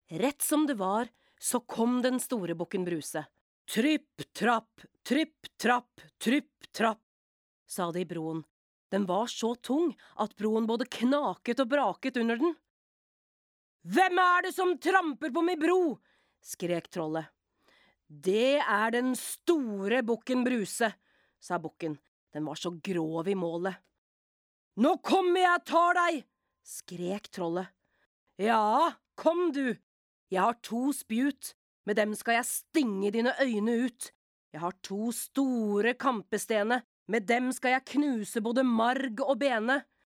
Rett som det var, så kom den store bukken Bruse. Tripp, trapp, tripp, trapp, sa det i broen. Den var så tung at broen både knaket og braket under den. Hvem er det som tramper på min bro? Skrek trollet. Det er den store bukken Bruse, sa bukken. Den var så grov i målet. Nå kommer jeg og tar deg, skrek trollet. Ja, kom du. Jeg har 2 spjut, med dem skal jeg stinge dine øyne ut. Jeg har 2 store kampestene, med dem skal jeg knuse både marg og bene.